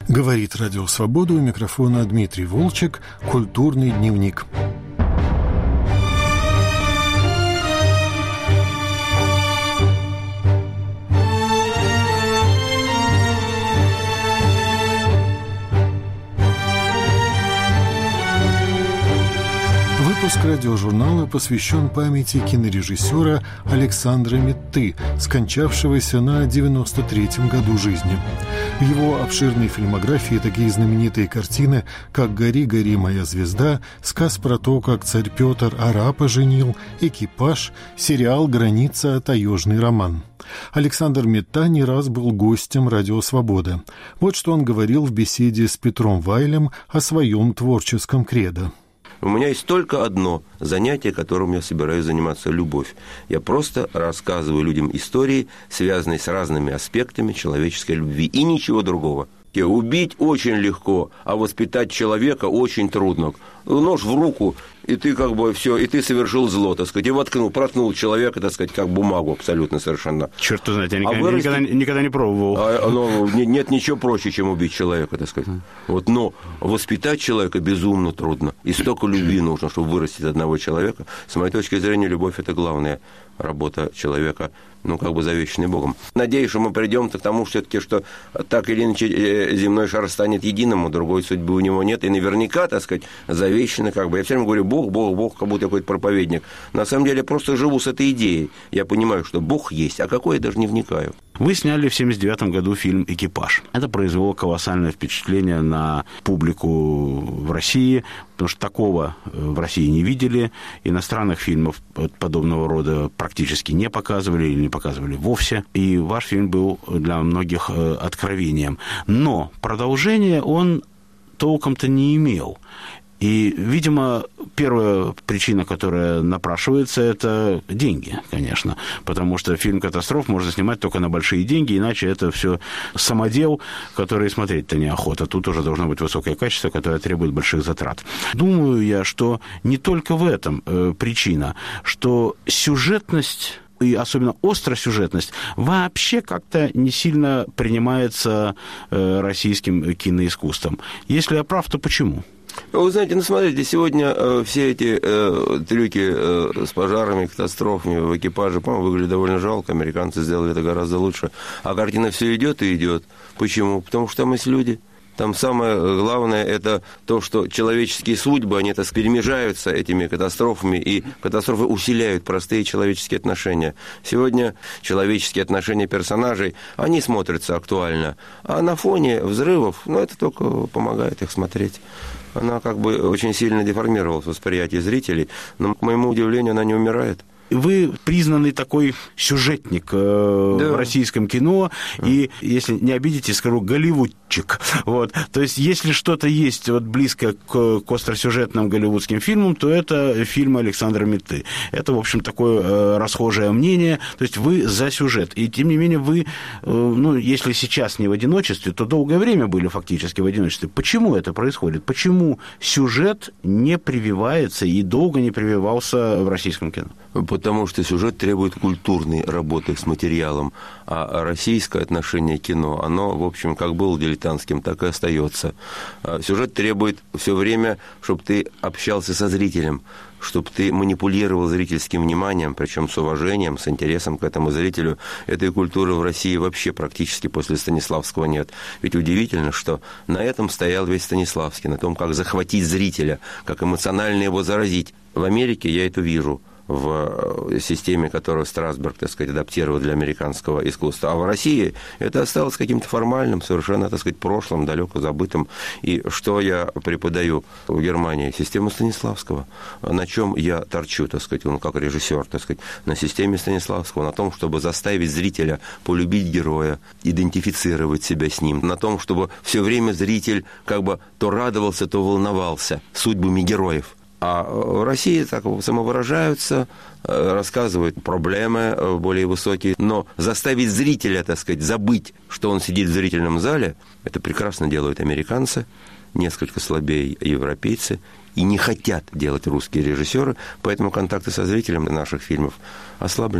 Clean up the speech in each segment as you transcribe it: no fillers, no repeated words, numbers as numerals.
Говорит Радио Свобода, у микрофона Дмитрий Волчек, «Культурный дневник». Выпуск радиожурнала посвящен памяти кинорежиссера Александра Митты, скончавшегося на 93-м году жизни. В его обширной фильмографии такие знаменитые картины, как «Гори, гори, моя звезда», сказ про то, как царь Петр арапа женил, «Экипаж», сериал «Граница», таежный роман. Александр Митта не раз был гостем «Радио Свобода». Вот что он говорил в беседе с Петром Вайлем о своем творческом кредо. У меня есть только одно занятие, которым я собираюсь заниматься – любовь. Я просто рассказываю людям истории, связанные с разными аспектами человеческой любви, и ничего другого. Убить очень легко, а воспитать человека очень трудно. Нож в руку, и ты как бы все, и ты совершил зло, так сказать, и проткнул человека, так сказать, как бумагу абсолютно совершенно. Черт знает, я никогда не пробовал. Нет ничего проще, чем убить человека, так сказать. Но воспитать человека безумно трудно. И столько любви нужно, чтобы вырастить одного человека. С моей точки зрения, любовь – это главная работа человека, завещанный Богом. Надеюсь, что мы придем к тому, все-таки, что так или иначе земной шар станет единым, а другой судьбы у него нет. И наверняка, так сказать, завещано Я все время говорю, Бог, как будто какой-то проповедник. На самом деле, я просто живу с этой идеей. Я понимаю, что Бог есть, а какой, я даже не вникаю. Вы сняли в 1979 году фильм «Экипаж». Это произвело колоссальное впечатление на публику в России, потому что такого в России не видели. Иностранных фильмов подобного рода практически не показывали или не показывали вовсе. И ваш фильм был для многих откровением. Но продолжения он толком-то не имел. И, видимо, первая причина, которая напрашивается, это деньги, конечно. Потому что фильм «Катастроф» можно снимать только на большие деньги, иначе это все самодел, который смотреть-то неохота. Тут уже должно быть высокое качество, которое требует больших затрат. Думаю я, что не только в этом причина, что сюжетность, и особенно остросюжетность, вообще как-то не сильно принимается российским киноискусством. Если я прав, то почему? Вы знаете, смотрите, сегодня все эти трюки с пожарами, катастрофами в экипаже, по-моему, выглядят довольно жалко. Американцы сделали это гораздо лучше. А картина все идет и идет. Почему? Потому что там есть люди. Там самое главное – это то, что человеческие судьбы, они перемежаются этими катастрофами, и катастрофы усиляют простые человеческие отношения. Сегодня человеческие отношения персонажей, они смотрятся актуально. А на фоне взрывов, это только помогает их смотреть. Она очень сильно деформировалась в восприятии зрителей, но, к моему удивлению, она не умирает. Вы признанный такой сюжетник в российском кино, и, если не обидите, скажу, голливудчик. То есть, если что-то есть близко к остросюжетным голливудским фильмам, то это фильмы Александра Митты. Это, в общем, такое расхожее мнение. То есть, вы за сюжет. И, тем не менее, вы, если сейчас не в одиночестве, то долгое время были фактически в одиночестве. Почему это происходит? Почему сюжет не прививается и долго не прививался в российском кино? Потому что сюжет требует культурной работы с материалом, а российское отношение к кино, оно, в общем, как было дилетантским, так и остается. Сюжет требует все время, чтобы ты общался со зрителем, чтобы ты манипулировал зрительским вниманием, причем с уважением, с интересом к этому зрителю. Этой культуры в России вообще практически после Станиславского нет. Ведь удивительно, что на этом стоял весь Станиславский, на том, как захватить зрителя, как эмоционально его заразить. В Америке я это вижу, в системе, которую Страсберг, адаптировал для американского искусства. А в России это осталось каким-то формальным, совершенно, прошлым, далеко забытым. И что я преподаю в Германии? Систему Станиславского. На чем я торчу, он как режиссер, на системе Станиславского, на том, чтобы заставить зрителя полюбить героя, идентифицировать себя с ним, на том, чтобы все время зритель то радовался, то волновался судьбами героев. А в России так самовыражаются, рассказывают проблемы более высокие, но заставить зрителя, забыть, что он сидит в зрительном зале, это прекрасно делают американцы, несколько слабее европейцы, и не хотят делать русские режиссеры, поэтому контакты со зрителем наших фильмов ослаблены.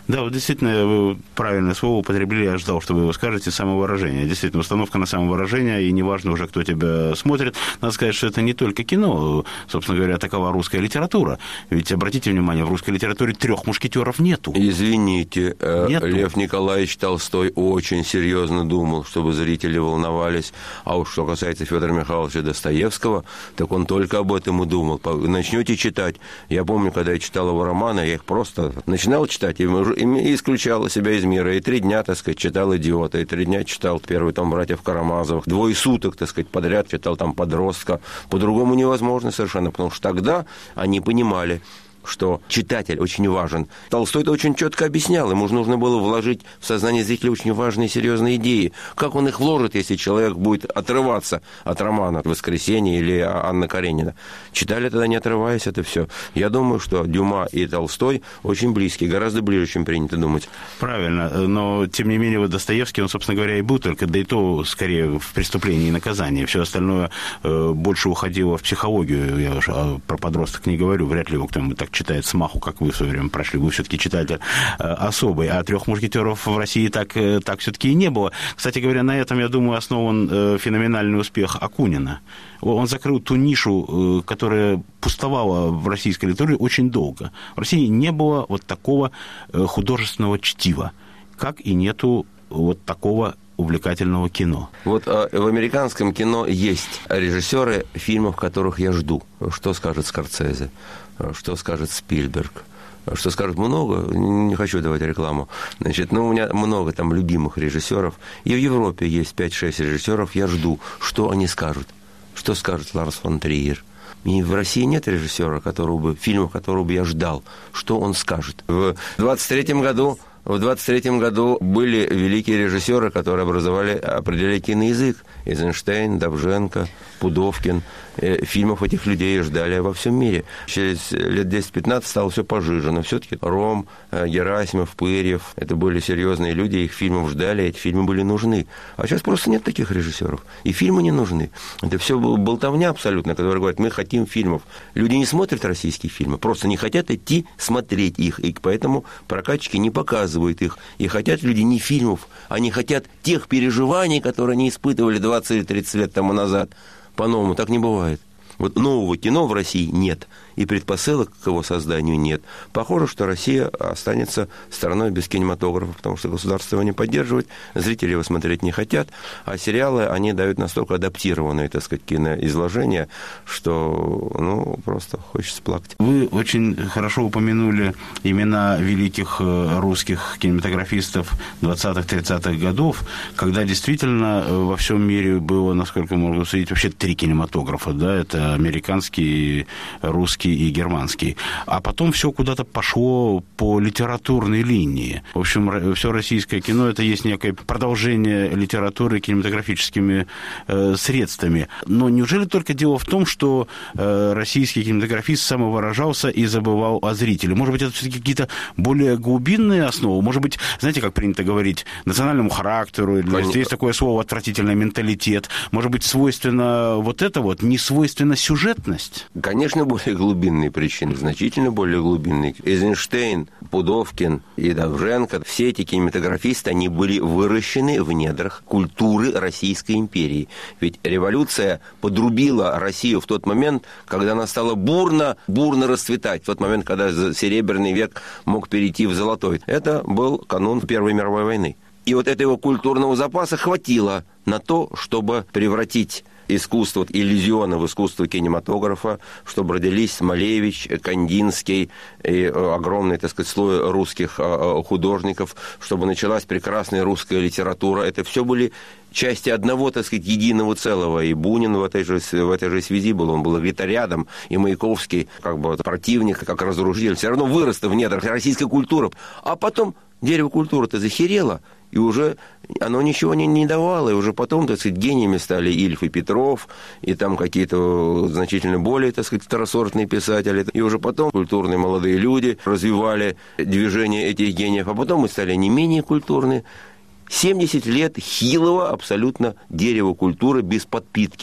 Да, вот действительно, вы правильное слово употребили, я ждал, что вы его скажете, самовыражение. Действительно, установка на самовыражение, и неважно уже, кто тебя смотрит. Надо сказать, что это не только кино, собственно говоря, такова русская литература. Ведь, обратите внимание, в русской литературе 3 мушкетеров нету. Извините, нету. Лев Николаевич Толстой очень серьезно думал, чтобы зрители волновались. А уж что касается Федора Михайловича Достоевского, так он только об этом и думал. Начнете читать. Я помню, когда я читал его романы, я их просто начинал читать и исключал себя из мира. И 3 дня, так сказать, читал «Идиота», и 3 дня читал первый том «Братьев Карамазовых». 2 суток, так сказать, подряд читал там «Подростка». По-другому невозможно совершенно, потому что тогда они понимали, что читатель очень важен. Толстой это очень четко объяснял. Ему же нужно было вложить в сознание зрителя очень важные и серьезные идеи. Как он их вложит, если человек будет отрываться от романа «Воскресенье» или Анна Каренина? Читали тогда, не отрываясь, это все. Я думаю, что Дюма и Толстой очень близкие, гораздо ближе, чем принято думать. Правильно, но, тем не менее, вот Достоевский, он, собственно говоря, и был только, да и то, скорее, в «Преступлении и наказании». Все остальное больше уходило в психологию. Я уже про «Подросток» не говорю, вряд ли его кто-нибудь так читает с маху, как вы в свое время прошли. Вы все-таки читатель особый. А 3 мушкетеров в России так все-таки и не было. Кстати говоря, на этом, я думаю, основан феноменальный успех Акунина. Он закрыл ту нишу, которая пустовала в российской литературе очень долго. В России не было вот такого художественного чтива, как и нету вот такого увлекательного кино. Вот в американском кино есть режиссеры фильмов, которых я жду. Что скажет Скорсезе? Что скажет Спилберг? Что скажет много, не хочу давать рекламу. Значит, у меня много там любимых режиссеров. И в Европе есть 5-6 режиссеров. Я жду, что они скажут. Что скажет Ларс фон Триер. И в России нет режиссера, фильмов, которого бы я ждал. Что он скажет? В 23-м году были великие режиссеры, которые определяли киноязык. Эйзенштейн, Довженко, Пудовкин. Фильмов этих людей ждали во всем мире. Через лет 10-15 стало все пожиже, но все-таки Ром, Герасимов, Пырьев, это были серьезные люди, их фильмов ждали, эти фильмы были нужны. А сейчас просто нет таких режиссеров, и фильмы не нужны. Это все болтовня абсолютно, которая говорит, мы хотим фильмов. Люди не смотрят российские фильмы, просто не хотят идти смотреть их, и поэтому прокатчики не показывают их. И хотят люди не фильмов, они хотят тех переживаний, которые они испытывали 20 или 30 лет тому назад. По-новому так не бывает. Вот нового кино в России нет, и предпосылок к его созданию нет. Похоже, что Россия останется страной без кинематографа, потому что государство его не поддерживает, зрители его смотреть не хотят, а сериалы, они дают настолько адаптированные, так сказать, киноизложения, что, просто хочется плакать. Вы очень хорошо упомянули имена великих русских кинематографистов 20-30-х годов, когда действительно во всем мире было, насколько можно судить, вообще 3 кинематографа, да, это американский, русский и германский. А потом все куда-то пошло по литературной линии. В общем, все российское кино – это есть некое продолжение литературы кинематографическими средствами. Но неужели только дело в том, что российский кинематографист самовыражался и забывал о зрителе? Может быть, это все-таки какие-то более глубинные основы? Может быть, знаете, как принято говорить, национальному характеру, или есть такое слово «отвратительный менталитет». Может быть, свойственно вот это вот, не свойственно сюжетность? Конечно, более глубинные причины, значительно более глубинные. Эйзенштейн, Пудовкин и Довженко, все эти кинематографисты, они были выращены в недрах культуры Российской империи. Ведь революция подрубила Россию в тот момент, когда она стала бурно расцветать, в тот момент, когда Серебряный век мог перейти в Золотой. Это был канун Первой мировой войны. И вот этого культурного запаса хватило на то, чтобы превратить искусство иллюзиона в искусство кинематографа, чтобы родились Малевич, Кандинский и огромный, так сказать, слой русских художников, чтобы началась прекрасная русская литература. Это все были части одного, так сказать, единого целого. И Бунин в этой же связи был. Он был где-то рядом. И Маяковский, как бы противник, как разрушитель, все равно вырос в недрах российской культуры. А потом дерево культуры-то захерело, и уже оно ничего не давало, и уже потом, так сказать, гениями стали Ильф и Петров, и там какие-то значительно более, так сказать, второсортные писатели, и уже потом культурные молодые люди развивали движение этих гениев, а потом мы стали не менее культурные. 70 лет хилого абсолютно дерева культуры без подпитки.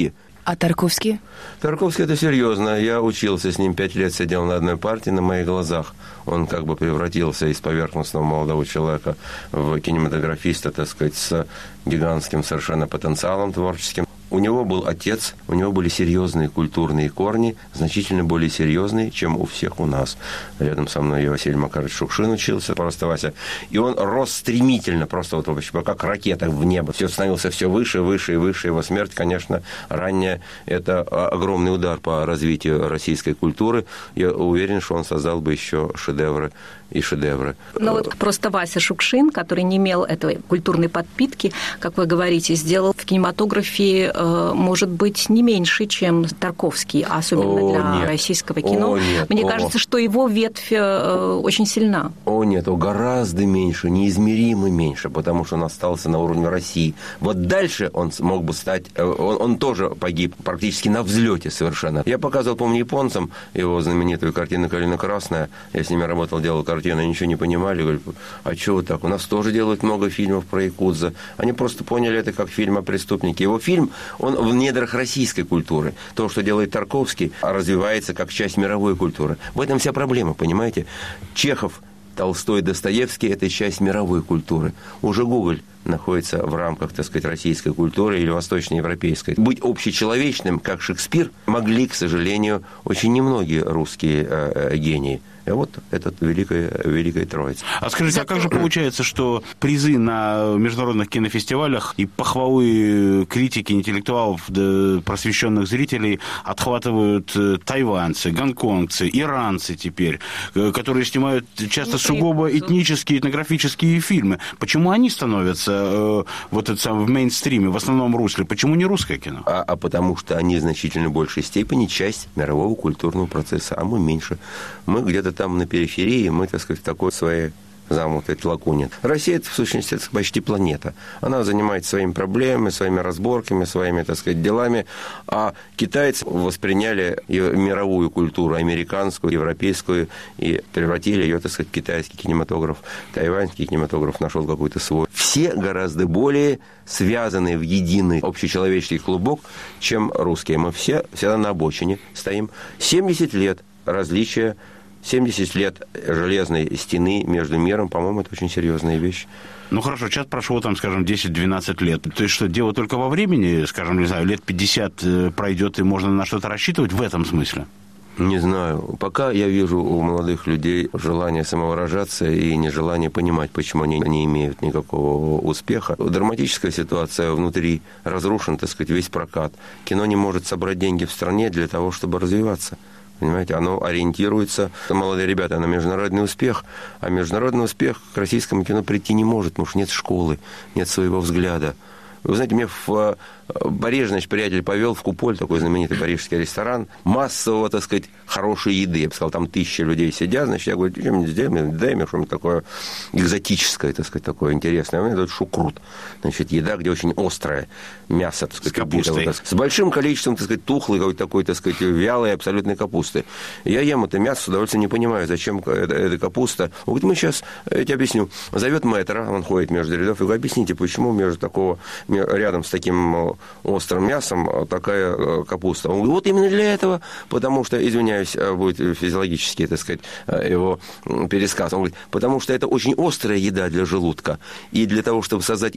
А Тарковский? Тарковский — это серьезно. Я учился с ним 5 лет, сидел на одной партии на моих глазах. Он как бы превратился из поверхностного молодого человека в кинематографиста, так сказать, с гигантским совершенно потенциалом творческим. У него был отец, у него были серьезные культурные корни, значительно более серьезные, чем у всех у нас. Рядом со мной Василий Макарович Шукшин учился, просто Вася. И он рос стремительно, просто вот вообще как ракета в небо. Все становился все выше, выше и выше. Его смерть, конечно, ранняя. Это огромный удар по развитию российской культуры. Я уверен, что он создал бы еще шедевры и шедевры. Но вот просто Вася Шукшин, который не имел этой культурной подпитки, как вы говорите, сделал в кинематографе, может быть, не меньше, чем Тарковский, особенно для российского кино. Мне кажется, что его ветвь очень сильна. Гораздо меньше, неизмеримо меньше, потому что он остался на уровне России. Вот дальше он мог бы стать... Он тоже погиб практически на взлете совершенно. Я показывал, помню, японцам его знаменитую картину «Калина красная». Я с ними работал, делал картины, они ничего не понимали. Говорят, а что вот так? У нас тоже делают много фильмов про якудза. Они просто поняли это как фильм о преступнике. Его фильм, он в недрах российской культуры. То, что делает Тарковский, развивается как часть мировой культуры. В этом вся проблема, понимаете? Чехов, Толстой, Достоевский – это часть мировой культуры. Уже Гоголь находится в рамках, так сказать, российской культуры или восточноевропейской. Быть общечеловечным, как Шекспир, могли, к сожалению, очень немногие русские гении. И вот этот великая троица. А скажите, а как же получается, что призы на международных кинофестивалях и похвалы критики, интеллектуалов, просвещенных зрителей отхватывают тайваньцы, гонконгцы, иранцы теперь, которые снимают часто сугубо этнические, этнографические фильмы? Почему они становятся вот это в мейнстриме, в основном русле? Почему не русское кино? А потому что они в значительно большей степени часть мирового культурного процесса, а мы меньше. Мы где-то там на периферии, мы, так сказать, в такой своей замутой лакуне. Россия, это, в сущности, это почти планета. Она занимается своими проблемами, своими разборками, своими, так сказать, делами. А китайцы восприняли мировую культуру, американскую, европейскую, и превратили ее, так сказать, в китайский кинематограф. Тайваньский кинематограф нашел какой-то свой. Все гораздо более связаны в единый общечеловеческий клубок, чем русские. Мы все всегда на обочине стоим. 70 лет различия, 70 лет железной стены между миром, по-моему, это очень серьезная вещь. Ну, хорошо, сейчас прошло, там, скажем, 10-12 лет. То есть что, дело только во времени, скажем, не знаю, лет 50 пройдет, и можно на что-то рассчитывать в этом смысле? Не знаю. Пока я вижу у молодых людей желание самовыражаться и нежелание понимать, почему они не имеют никакого успеха. Драматическая ситуация внутри разрушена, так сказать, весь прокат. Кино не может собрать деньги в стране для того, чтобы развиваться. Понимаете, оно ориентируется, молодые ребята, на международный успех, а международный успех к российскому кино прийти не может, потому что нет школы, нет своего взгляда. Вы знаете, мне в Париже, значит, приятель повел в Куполь, такой знаменитый парижский ресторан, массового, так сказать, хорошей еды. Я бы сказал, там 1000 людей сидят, значит, я говорю, что-нибудь сделаем, дай мне что-нибудь такое экзотическое, так сказать, такое интересное. А у меня тут шукрут, значит, еда, где очень острое мясо, так сказать, с капустой. С большим количеством, так сказать, тухлой, какой-то такой, так сказать, вялой абсолютной капусты. Я ем это мясо, с удовольствием не понимаю, зачем эта капуста. Он говорит, мы сейчас, я тебе объясню. Зовет мэтра, он ходит между рядов, и говорит, объясните, почему между такого, рядом с таким острым мясом такая капуста. Он говорит, вот именно для этого, потому что, извиняюсь, будет физиологически, так сказать, его пересказ. Он говорит, потому что это очень острая еда для желудка, и для того, чтобы создать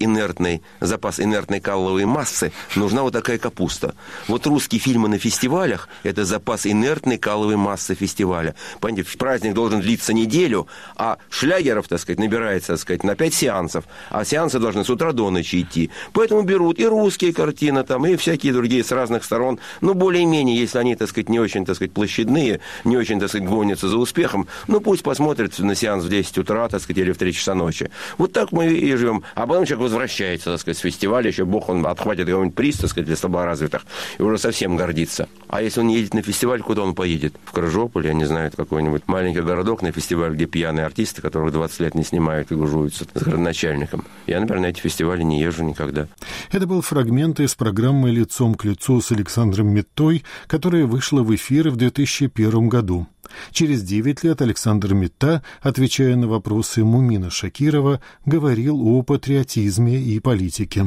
запас инертной каловой массы, нужна вот такая капуста. Вот русские фильмы на фестивалях – это запас инертной каловой массы фестиваля. Понимаете, праздник должен длиться неделю, а шлягеров, так сказать, набирается, так сказать, на 5 сеансов, а сеансы должны с утра до ночи идти. Поэтому берут и русские картины, там, и всякие другие с разных сторон. Ну, более-менее, если они, так сказать, не очень, так сказать, площадные, не очень, так сказать, гонятся за успехом, ну, пусть посмотрят на сеанс в 10 утра, так сказать, или в 3 часа ночи. Вот так мы и живем. А потом человек возвращается, так сказать, с фестиваля, еще бог, он отхватит какой-нибудь приз, так сказать, для слаборазвитых, и уже совсем гордится. А если он не едет на фестиваль, куда он поедет? В Крыжополь, я не знаю, какой-нибудь маленький городок на фестиваль, где пьяные артисты, которых 20 лет не снимают и гужуются с городоначальником. Я, например, на эти фестивали не езжу никогда. Это был фрагмент из программы «Лицом к лицу» с Александром Миттой, которая вышла в эфир в 2001 году. Через 9 лет Александр Митта, отвечая на вопросы Мумина Шакирова, говорил о патриотизме и политике.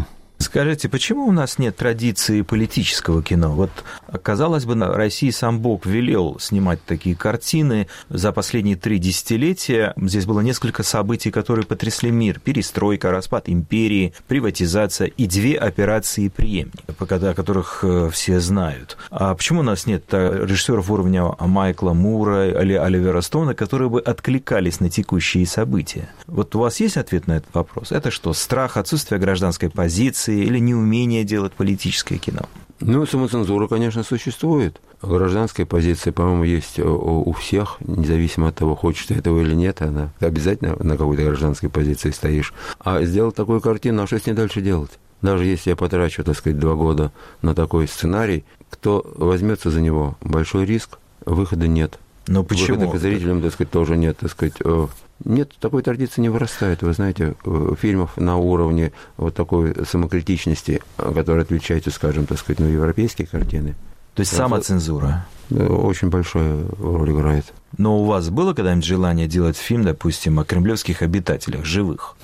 Скажите, почему у нас нет традиции политического кино? Вот, казалось бы, России сам Бог велел снимать такие картины. За последние 3 десятилетия здесь было несколько событий, которые потрясли мир. Перестройка, распад империи, приватизация и 2 операции «Преемник», о которых все знают. А почему у нас нет режиссеров уровня Майкла Мура или Оливера Стоуна, которые бы откликались на текущие события? Вот у вас есть ответ на этот вопрос? Это что, страх, отсутствие гражданской позиции или неумение делать политическое кино? Ну, самоцензура, конечно, существует. Гражданская позиция, по-моему, есть у всех, независимо от того, хочешь ты этого или нет, она обязательно на какой-то гражданской позиции стоишь. А сделать такую картину, а что с ней дальше делать? Даже если я потрачу, так сказать, 2 года на такой сценарий, кто возьмется за него? Большой риск, выхода нет. Но почему? Выхода к зрителям, так сказать, тоже нет, так сказать. Нет, такой традиции не вырастает. Вы знаете, фильмов на уровне вот такой самокритичности, которая отличается, скажем, так сказать, европейские картины. То есть самоцензура? Очень большую роль играет. Но у вас было когда-нибудь желание делать фильм, допустим, о кремлевских обитателях, живых?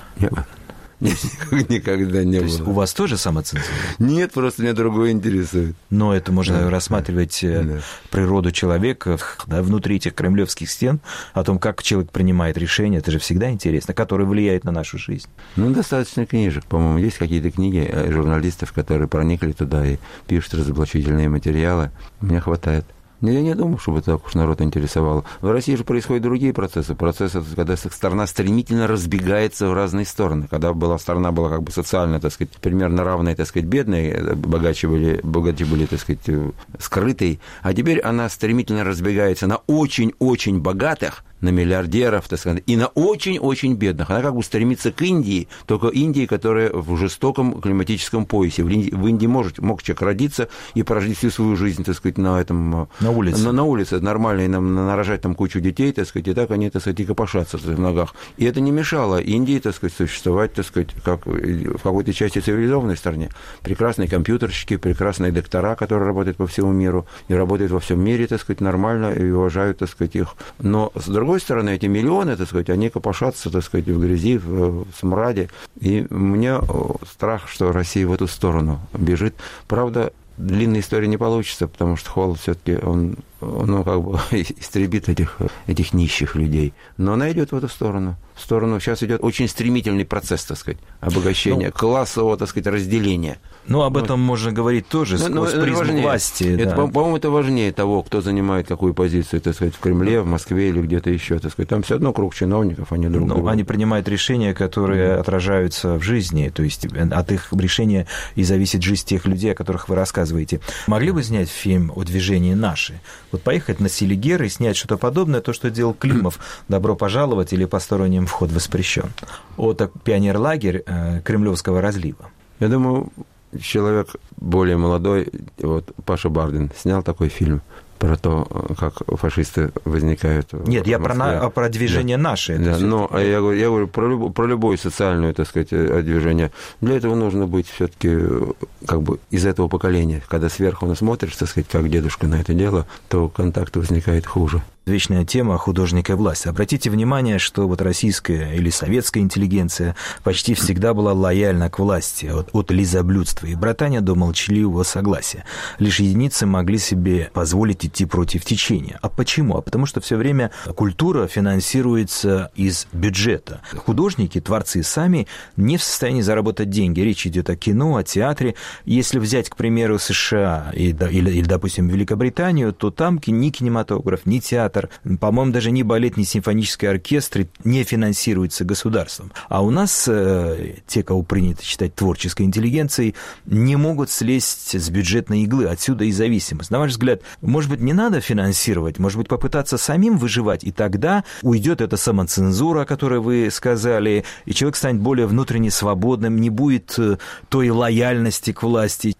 Никогда не было. То есть у вас тоже самоцензура? Нет, просто меня другое интересует. Но это можно рассматривать природу человека внутри этих кремлевских стен, о том, как человек принимает решения, это же всегда интересно, которые влияют на нашу жизнь. Ну, достаточно книжек, по-моему. Есть какие-то книги журналистов, которые проникли туда и пишут разоблачительные материалы. Мне хватает. Я не думаю, чтобы так уж народ интересовало. В России же происходят другие процессы. Процессы, когда страна стремительно разбегается в разные стороны. Когда страна была как бы социально, так сказать, примерно равной, так сказать, бедной, богаче были, так сказать, скрытой. А теперь она стремительно разбегается на очень-очень богатых, на миллиардеров, так сказать, и на очень-очень бедных. Она как бы стремится к Индии, только Индии, которая в жестоком климатическом поясе. В Индии мог человек родиться и прожить всю свою жизнь, так сказать, на улице. На улице, нормально, и нарожать там кучу детей, так сказать, и так они, так сказать, и копошатся в ногах. И это не мешало Индии, так сказать, существовать, так сказать, как в какой-то части цивилизованной стране. Прекрасные компьютерщики, прекрасные доктора, которые работают по всему миру, и работают во всем мире, так сказать, нормально, и уважают, так сказать, их. Но, с другой стороны, эти миллионы, так сказать, они копошатся, так сказать, в грязи, в смраде. И у меня страх, что Россия в эту сторону бежит. Правда, длинная история не получится, потому что холод все-таки он как бы истребит этих нищих людей. Но она идет в эту сторону. Сейчас идет очень стремительный процесс, так сказать, обогащения, классового, так сказать, разделения. Ну, об этом можно говорить тоже сквозь призму власти. Это, по-моему, это важнее того, кто занимает какую позицию, так сказать, в Кремле, в Москве или где-то еще, так сказать. Там все равно круг чиновников, они друг друга. Они принимают решения, которые отражаются в жизни, то есть от их решения и зависит жизнь тех людей, о которых вы рассказываете. Могли бы снять фильм о движении «Наши»? Вот поехать на Селигер и снять что-то подобное, то, что делал Климов, «Добро пожаловать» или «Посторонним вход воспрещен». Вот пионерлагерь Кремлевского разлива. Я думаю, человек более молодой, вот Паша Бардин снял такой фильм про то, как фашисты возникают. Нет, я про движение «Наши». Да, но я говорю про любое социальное, так сказать, движение. Для этого нужно быть все-таки как бы из этого поколения. Когда сверху смотришь, так сказать, как дедушка на это дело, то контакт возникает хуже. Вечная тема художника и власти. Обратите внимание, что вот российская или советская интеллигенция почти всегда была лояльна к власти, от лизоблюдства и братания до молчаливого согласия. Лишь единицы могли себе позволить идти против течения. А почему? А потому что все время культура финансируется из бюджета. Художники, творцы сами не в состоянии заработать деньги. Речь идет о кино, о театре. Если взять, к примеру, США или допустим, Великобританию, то там ни кинематограф, ни театр, по-моему, даже ни балет, ни симфонический оркестр не финансируется государством. А у нас те, кого принято считать творческой интеллигенцией, не могут слезть с бюджетной иглы. Отсюда и зависимость. На ваш взгляд, может быть, не надо финансировать, может быть, попытаться самим выживать, и тогда уйдет эта самоцензура, о которой вы сказали, и человек станет более внутренне свободным, не будет той лояльности к власти.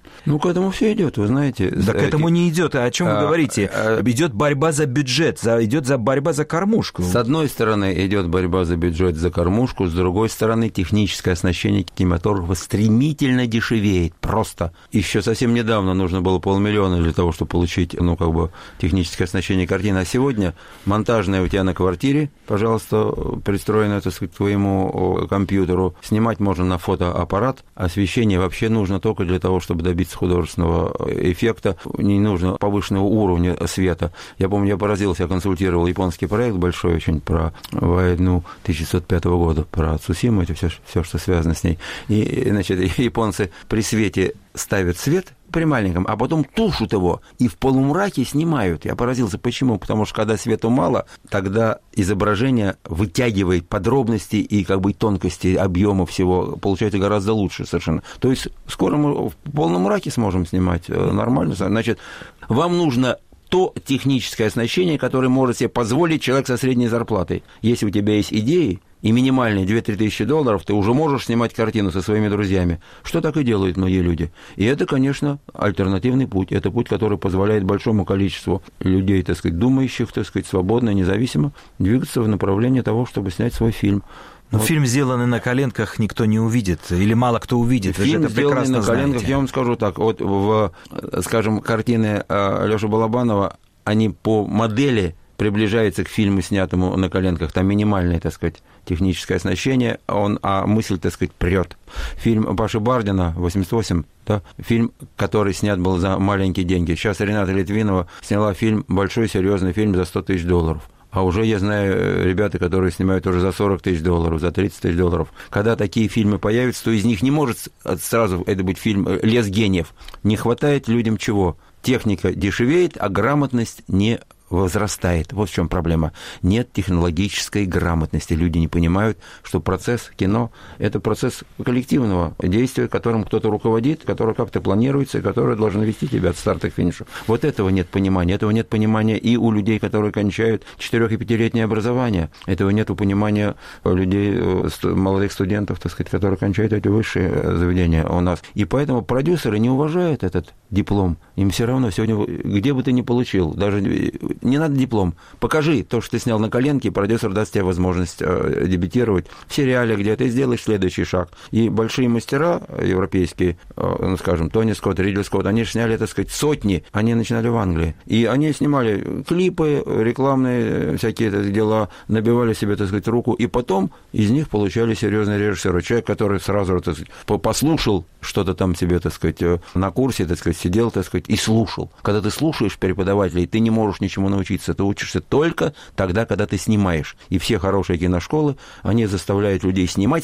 Ну, к этому все идет, вы знаете. Да к этому не идет. А о чем вы говорите? Идет борьба за бюджет, идет борьба за кормушку. С одной стороны, идет борьба за бюджет, за кормушку, с другой стороны, техническое оснащение кинематографа стремительно дешевеет. Просто. Еще совсем недавно нужно было 500 000 для того, чтобы получить, техническое оснащение картины. А сегодня монтажная у тебя на квартире, пожалуйста, пристроенная, так сказать, к твоему компьютеру. Снимать можно на фотоаппарат. Освещение вообще нужно только для того, чтобы добиться художественного эффекта. Не нужно повышенного уровня света. Я помню, я поразился, я консультировал японский проект большой очень про войну 1905 года, про Цусиму, это все, что связано с ней. И, значит, японцы при свете ставят свет при маленьком, а потом тушат его и в полумраке снимают. Я поразился, почему? Потому что когда свету мало, тогда изображение вытягивает подробности и тонкости объема всего, получается гораздо лучше совершенно. То есть скоро мы в полном мраке сможем снимать нормально. Значит, вам нужно то техническое оснащение, которое может себе позволить человек со средней зарплатой. Если у тебя есть идеи, и минимальные 2-3 тысячи долларов, ты уже можешь снимать картину со своими друзьями. Что так и делают многие люди. И это, конечно, альтернативный путь. Это путь, который позволяет большому количеству людей, так сказать, думающих, так сказать, свободно, независимо, двигаться в направлении того, чтобы снять свой фильм. Но фильм, сделанный на коленках, никто не увидит, или мало кто увидит. Фильм, это сделанный на коленках, знаете. я вам скажу так, скажем, картины Лёши Балабанова, они по модели приближается к фильму, снятому на коленках, там минимальное, так сказать, техническое оснащение, а мысль, так сказать, прет. Фильм Паши Бардина, 88, да, фильм, который снят был за маленькие деньги. Сейчас Рената Литвинова сняла фильм, большой серьезный фильм за $100 000. А уже я знаю ребята, которые снимают уже за $40 000, за $30 000. Когда такие фильмы появятся, то из них не может сразу это быть фильм «Лес гениев». Не хватает людям чего? Техника дешевеет, а грамотность не возрастает. Вот в чем проблема. Нет технологической грамотности. Люди не понимают, что процесс кино – это процесс коллективного действия, которым кто-то руководит, который как-то планируется, и который должен вести тебя от старта к финишу. Вот этого нет понимания. Этого нет понимания и у людей, которые кончают 4- и 5-летнее образование. Этого нет понимания у людей, молодых студентов, так сказать, которые кончают эти высшие заведения у нас. И поэтому продюсеры не уважают этот диплом. Им все равно сегодня, где бы ты ни получил, даже не надо диплом. Покажи то, что ты снял на коленке, и продюсер даст тебе возможность дебютировать в сериале, где ты сделаешь следующий шаг. И большие мастера европейские, скажем, Тони Скотт, Ридли Скотт, они сняли, так сказать, сотни. Они начинали в Англии. И они снимали клипы, рекламные всякие дела, набивали себе, так сказать, руку, и потом из них получали серьезные режиссеры. Человек, который сразу, так сказать, послушал что-то там себе, так сказать, на курсе, так сказать, сидел, так сказать, и слушал. Когда ты слушаешь преподавателей, ты не можешь ничему научиться. Ты учишься только тогда, когда ты снимаешь. И все хорошие киношколы, они заставляют людей снимать.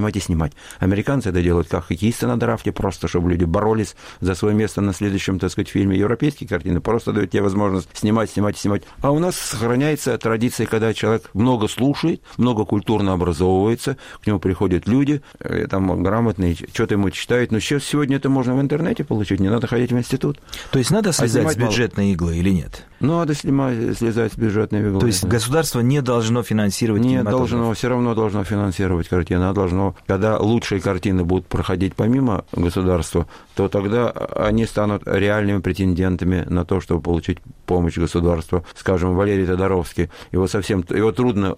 Американцы это делают как хоккеисты на драфте, просто чтобы люди боролись за свое место на следующем, так сказать, фильме. Европейские картины просто дают тебе возможность снимать. А у нас сохраняется традиция, когда человек много слушает, много культурно образовывается, к нему приходят люди, там грамотные, что-то ему читают. Но сейчас сегодня это можно в интернете получить, не надо ходить в институт. То есть надо слезать с бюджетной иглы или нет? Надо слезать с бюджетной иглы. То есть государство не должно финансировать кинематограф? Нет, все равно должно финансировать картины. Оно должно, когда лучшие картины будут проходить помимо государства, то тогда они станут реальными претендентами на то, чтобы получить помощь государства. Скажем, Валерий Тодоровский, его трудно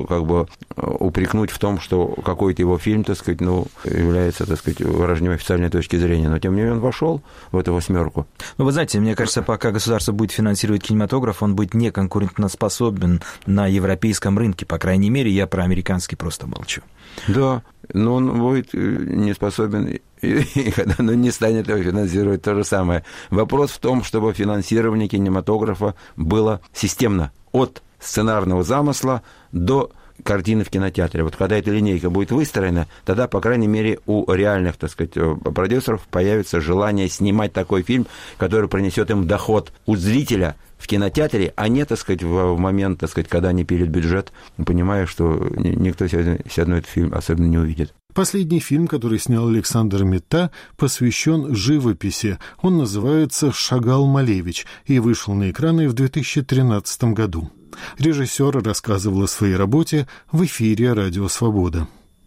упрекнуть в том, что какой-то его фильм, так сказать, является, так сказать, выражением официальной точки зрения. Но тем не менее он вошел в эту 8. Вы знаете, мне кажется, пока государство будет финансировать кинематограф, он будет не конкурентоспособен на европейском рынке. По крайней мере, я про американский просто молчу. Да, но он будет не способен, и когда он не станет его финансировать, то же самое. Вопрос в том, чтобы финансирование кинематографа было системно. От сценарного замысла до картины в кинотеатре. Вот когда эта линейка будет выстроена, тогда, по крайней мере, у реальных, так сказать, продюсеров появится желание снимать такой фильм, который принесет им доход у зрителя в кинотеатре, а не, так сказать, в момент, так сказать, когда они пилят бюджет, понимая, что никто все равно этот фильм особенно не увидит. Последний фильм, который снял Александр Митта, посвящен живописи. Он называется «Шагал Малевич» и вышел на экраны в 2013 году. Режиссер рассказывал о своей работе в эфире «Радио Свобода».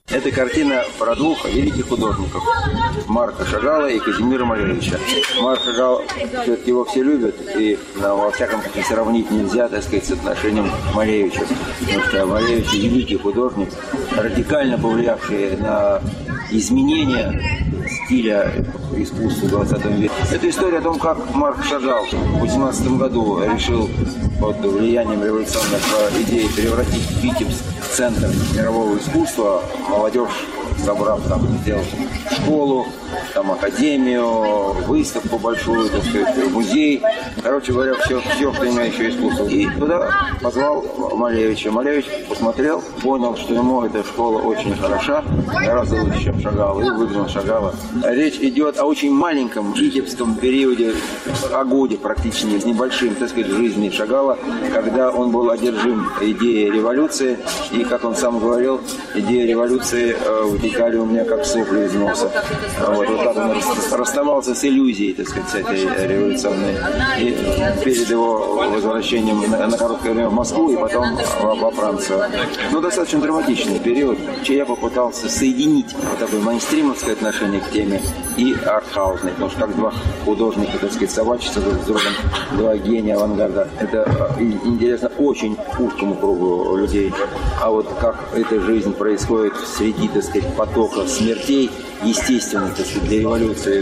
Это картина про двух великих художников – Марка Шагала и Казимира Малевича. Марк Шагал, все-таки его все любят, и во всяком случае сравнить нельзя, так сказать, с отношением Малевича. Потому что Малевич – великий художник, радикально повлиявший на изменения стиля искусства в 20 веке. Это история о том, как Марк Шагал в 18 году решил под влиянием революционных идей превратить Витебск в центр мирового искусства. Молодежь, собрав там, сделать школу, там академию, выставку большую, так сказать, музей. Короче говоря, все, что имеющее искусство. И туда позвал Малевича. Малевич посмотрел, понял, что ему эта школа очень хороша, гораздо лучше, чем Шагал, и выдвинул Шагала. Речь идет о очень маленьком витебском периоде, о годе практически, небольшим, так сказать, жизни Шагала, когда он был одержим идеей революции, и, как он сам говорил, идея революции вытекали у меня как сопли из носа. Вот так он расставался с иллюзией, так сказать, с этой революционной. И перед его возвращением на короткое время в Москву и потом во Францию. Ну, достаточно драматичный период. Я попытался соединить вот такое мейнстримовское отношение к теме и артхаусное, потому что как два художника, так сказать, собачатся друг с другом, два гения авангарда. Это интересно очень узкому кругу людей. А вот как эта жизнь происходит среди, так сказать, потока смертей, естественно, так сказать, для революции.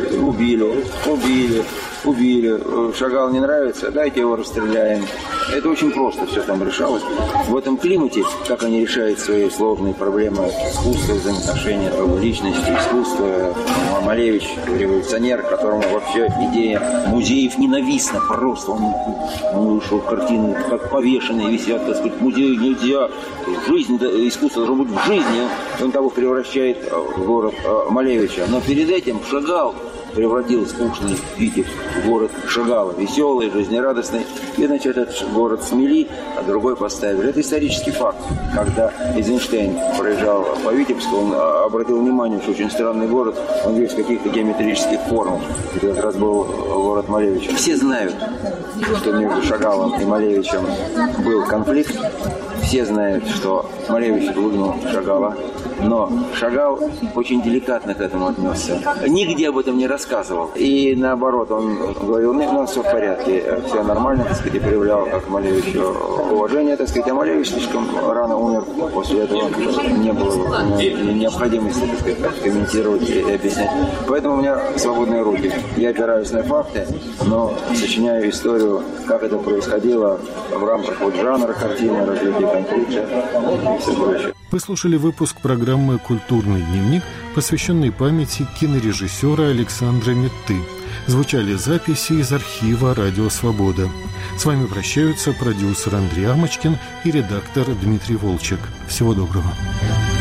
Убили. Шагал не нравится, дайте его расстреляем. Это очень просто все там решалось. В этом климате, как они решают свои сложные проблемы искусства, взаимоотношения, личности, искусства. Малевич, революционер, которому вообще идея музеев ненавистна просто. Он вышел картины, как повешенные висят, так сказать, музеи нельзя. Жизнь, искусство должно быть в жизни. Он того превращает в город Малевича. Но перед этим Шагал превратил скучный Витебск в город Шагала, веселый, жизнерадостный. И, значит, этот город смели, а другой поставили. Это исторический факт. Когда Эйзенштейн проезжал по Витебску, он обратил внимание, что очень странный город, он весь в каких-то геометрических формах. Это как раз был город Малевича. Все знают, что между Шагалом и Малевичем был конфликт. Все знают, что Малевич выгнал Шагала, но Шагал очень деликатно к этому отнесся. Нигде об этом не рассказывал. И наоборот, он говорил, у нас все в порядке, все нормально, так сказать, и проявлял к Малевичу уважение, так сказать. А Малевич слишком рано умер, после этого не было необходимости, так сказать, комментировать и объяснять. Поэтому у меня свободные руки. Я опираюсь на факты, но сочиняю историю, как это происходило в рамках вот жанра картины, развития конфликта и все прочее. Вы слушали выпуск программы «Культурный дневник», посвященный памяти кинорежиссера Александра Митты. Звучали записи из архива «Радио Свобода». С вами прощаются продюсер Андрей Амочкин и редактор Дмитрий Волчек. Всего доброго.